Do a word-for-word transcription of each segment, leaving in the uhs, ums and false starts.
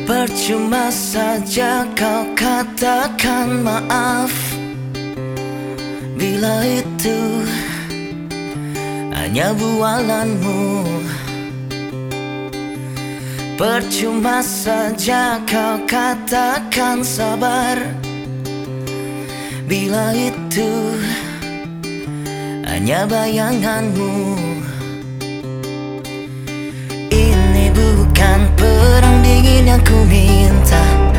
Percuma saja kau katakan maaf bila itu hanya bualanmu. Percuma saja kau katakan sabar bila itu hanya bayanganmu. Ini bukan perang dingin yang ku minta,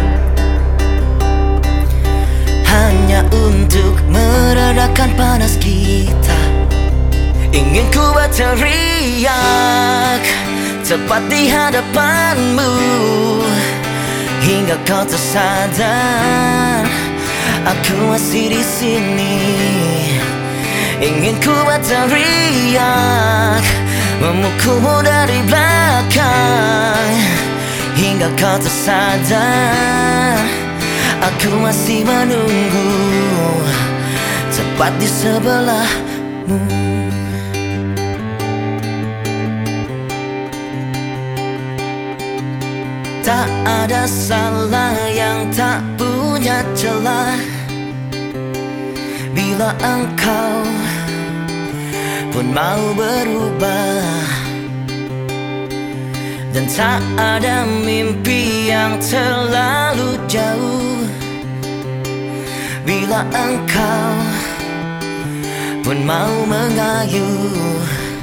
hanya untuk meredakan panas kita. Ingin ku berteriak tepat di hadapanmu hingga kau tersadar aku masih di sini. Ingin ku berteriak memukulmu dari belakang hingga kau tersadar aku masih menunggu tepat di sebelahmu. Tak ada salah yang tak punya celah bila engkau pun mau berubah. Dan tak ada mimpi yang terlalu jauh bila engkau pun mau mengayuh.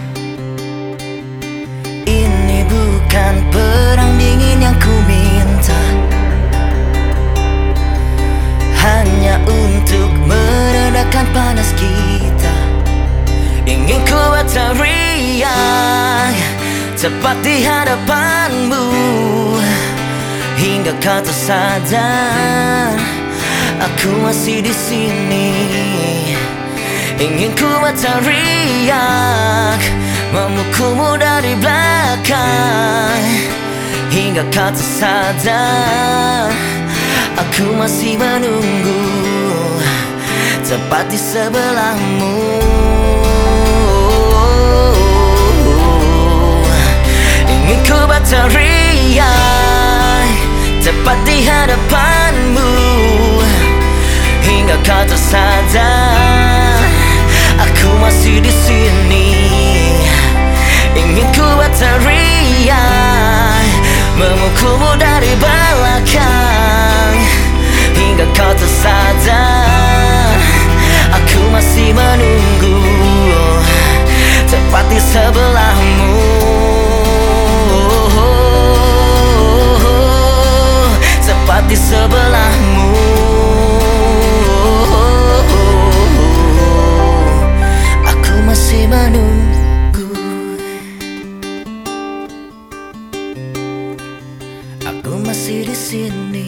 Ini bukan perang dingin yang ku minta, hanya untuk meredakan panas kita. Ingin ku berteriak tepat di hadapanmu hingga kau tersadar aku masih di sini. Ingin ku berteriak memukulmu dari belakang hingga kau tersadar aku masih menunggu tepat di sebelahmu. Ingin ku berteriak tepat di hadapanmu hingga kau tersadar aku masih di sini. Ingin ku berteriak memukulmu dari belakang hingga kau tersadar aku masih menunggu tepat di sebelahmu. Tepat di sebelahmu. Aku masih menunggu. Aku masih di sini.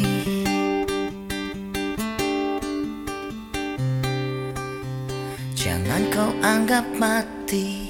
Jangan kau anggap mati.